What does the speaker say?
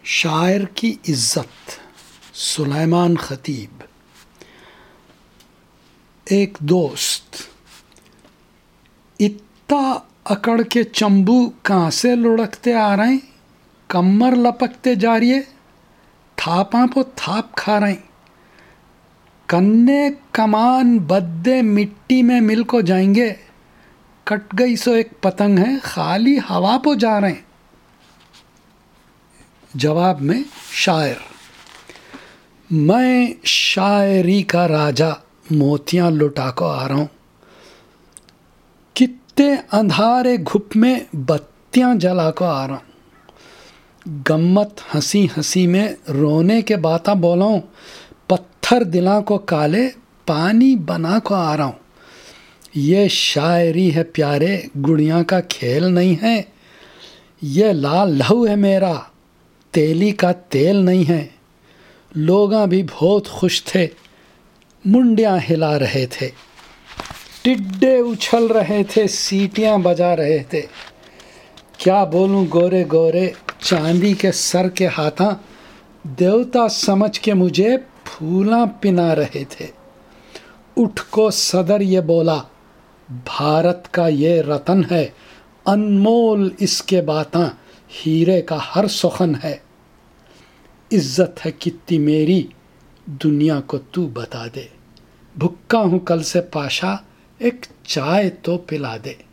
शायर की इज्जत। सुलेमान खतीब। एक दोस्त, इत्ता अकड़ के चंबू कहाँ से लुढ़कते आ रहे हैं, कमर लपकते जा रही है, थापा को थाप खा रहे हैं, कन्ने कमान बद्दे मिट्टी में मिल को जाएंगे, कट गई सो एक पतंग है, खाली हवा को जा रहे हैं। जवाब में शायर, मैं शायरी का राजा मोतियां लुटा को आ रहा हूँ, कितने अंधारे घुप में बत्तियां जला को आ रहा हूँ, गम्मत हंसी हंसी में रोने के बाता बोला हूँ, पत्थर दिला को काले पानी बना को आ रहा हूँ। ये शायरी है प्यारे, गुड़िया का खेल नहीं है, ये लाल लहू है मेरा, तेली का तेल नहीं है। लोगां भी बहुत खुश थे, मुंडियां हिला रहे थे, टिड्डे उछल रहे थे, सीटियां बजा रहे थे। क्या बोलूं गोरे गोरे चांदी के सर के हाथा, देवता समझ के मुझे फूला पिना रहे थे। उठ को सदर ये बोला, भारत का ये रतन है, अनमोल इसके बातां, हीरे का हर सुखन है। इज्जत है कितनी मेरी, दुनिया को तू बता दे, भुक्का हूँ कल से पाशा, एक चाय तो पिला दे।